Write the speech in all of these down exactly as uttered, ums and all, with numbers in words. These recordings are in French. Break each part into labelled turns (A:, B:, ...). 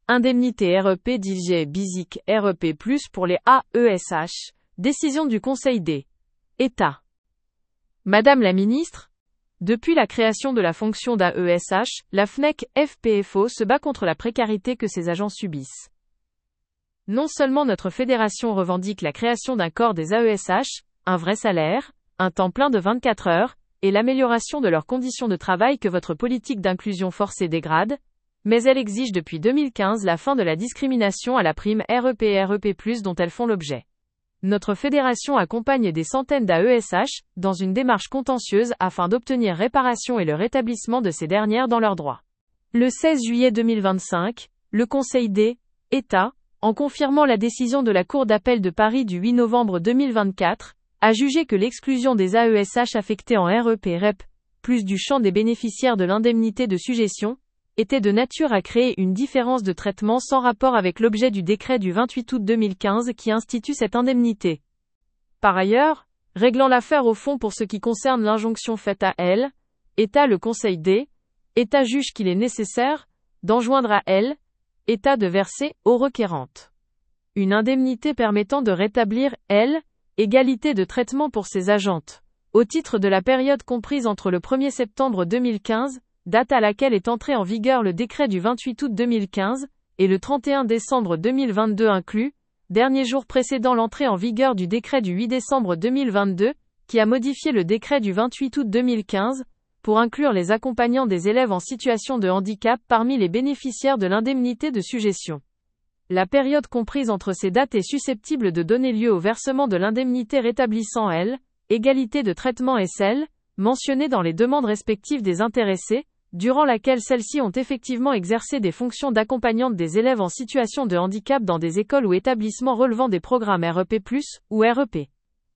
A: Indemnité R E P divisé Basic R E P plus pour les A E S H. Décision du Conseil des États. Madame la Ministre, depuis la création de la fonction d'A E S H, la F N E C F P F O se bat contre la précarité que ses agents subissent. Non seulement notre fédération revendique la création d'un corps des A E S H, un vrai salaire, un temps plein de vingt-quatre heures, et l'amélioration de leurs conditions de travail que votre politique d'inclusion forcée dégrade, mais elle exige depuis deux mille quinze la fin de la discrimination à la prime R E P et R E P plus dont elles font l'objet. Notre fédération accompagne des centaines d'A E S H dans une démarche contentieuse afin d'obtenir réparation et le rétablissement de ces dernières dans leurs droits. Le seize juillet deux mille vingt-cinq, le Conseil des États, en confirmant la décision de la Cour d'appel de Paris du huit novembre deux mille vingt-quatre, a jugé que l'exclusion des A E S H affectés en R E P R E P, plus du champ des bénéficiaires de l'indemnité de sujétion, était de nature à créer une différence de traitement sans rapport avec l'objet du décret du vingt-huit août deux mille quinze qui institue cette indemnité. Par ailleurs, réglant l'affaire au fond pour ce qui concerne l'injonction faite à L, État le Conseil des États juge qu'il est nécessaire d'enjoindre à L, État de verser aux requérantes une indemnité permettant de rétablir L, égalité de traitement pour ses agentes, au titre de la période comprise entre le premier septembre deux mille quinze, date à laquelle est entré en vigueur le décret du vingt-huit août deux mille quinze, et le trente et un décembre deux mille vingt-deux inclus, dernier jour précédant l'entrée en vigueur du décret du huit décembre deux mille vingt-deux, qui a modifié le décret du vingt-huit août deux mille quinze, pour inclure les accompagnants des élèves en situation de handicap parmi les bénéficiaires de l'indemnité de sujétion. La période comprise entre ces dates est susceptible de donner lieu au versement de l'indemnité rétablissant L, égalité de traitement et celle, mentionnée dans les demandes respectives des intéressés, durant laquelle celles-ci ont effectivement exercé des fonctions d'accompagnante des élèves en situation de handicap dans des écoles ou établissements relevant des programmes R E P plus, ou R E P.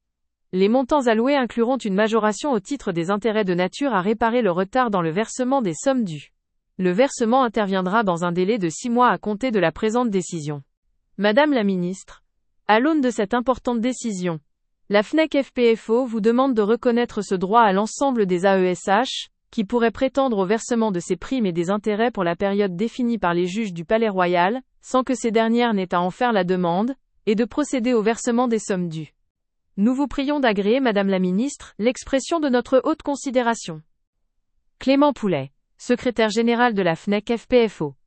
A: Les montants alloués incluront une majoration au titre des intérêts de nature à réparer le retard dans le versement des sommes dues. Le versement interviendra dans un délai de six mois à compter de la présente décision. Madame la Ministre, à l'aune de cette importante décision, la F N E C F P F O vous demande de reconnaître ce droit à l'ensemble des A E S H, qui pourraient prétendre au versement de ces primes et des intérêts pour la période définie par les juges du Palais Royal, sans que ces dernières n'aient à en faire la demande, et de procéder au versement des sommes dues. Nous vous prions d'agréer, Madame la Ministre, l'expression de notre haute considération. Clément Poulet, secrétaire général de la F N E C F P F O.